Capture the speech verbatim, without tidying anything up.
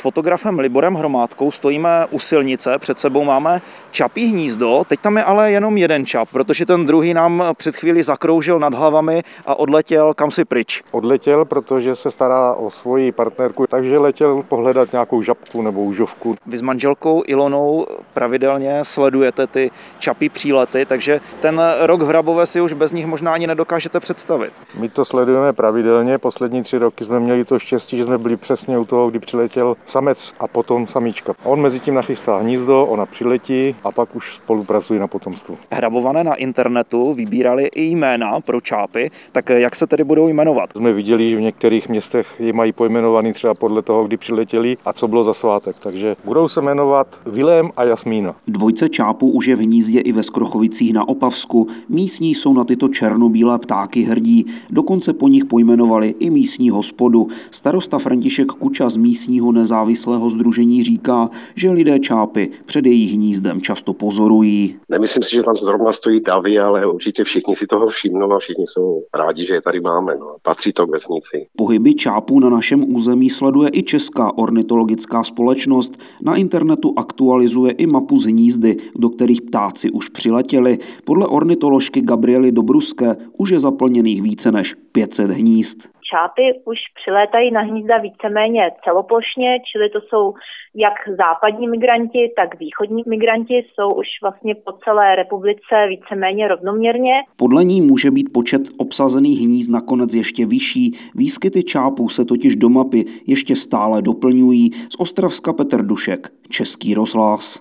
fotografem Liborem Hromádkou stojíme u silnice, před sebou máme čapí hnízdo, teď tam je ale jenom jeden čap, protože ten druhý nám před chvíli zakroužil nad hlavami a odletěl kamsi pryč. Odletěl, protože se stará o svoji partnerku, takže letěl pohledat nějakou žabku nebo užovku. Vy s manželkou Ilonou pravidelně sledujete ty čapí přílety, takže ten rok v Hrabové si už bez nich možná ani nedokážete představit. My to sledujeme pravidelně, poslední tři roky jsme měli to štěstí, že jsme byli přesně u toho, kdy přiletěl samec a potom samička. On mezi tím nachystá hnízdo, ona přiletí a pak už spolupracují na potomstvu. Hrabované na internetu vybírali i jména pro čápy, tak jak se tedy budou jmenovat? Jsme viděli, že v některých městech je mají pojmenovaný třeba podle toho, kdy přiletěli a co bylo za svátek, takže budou se jmenovat Vilém a Jasmína. Dvojce čápů už je v hnízdě i ve Skrochovicích na Opavsku. Místní jsou na tyto černobílé ptáky hrdí, dokonce po nich pojmenovali i místní hospodu. Starosta František Kuča z místního nezávislého sdružení říká, že lidé čápy před jejich hnízdem často pozorují. Nemyslím si, že tam zrovna stojí davy, ale určitě všichni si toho všimnou a všichni jsou rádi, že je tady máme. No. Patří to k vesnici. Pohyby čápů na našem území sleduje i Česká ornitologická společnost. Na internetu aktualizuje i mapu z hnízdy, do kterých ptáci už přiletěli. Podle ornitoložky Gabriely Dobruské už je zaplněných více než pět set hnízd. Čápy už přilétají na hnízda víceméně celoplošně, čili to jsou jak západní migranti, tak východní migranti, jsou už vlastně po celé republice víceméně rovnoměrně. Podle ní může být počet obsazených hnízd nakonec ještě vyšší. Výskyty čápů se totiž do mapy ještě stále doplňují. Z Ostravska Petr Dušek, Český rozhlas.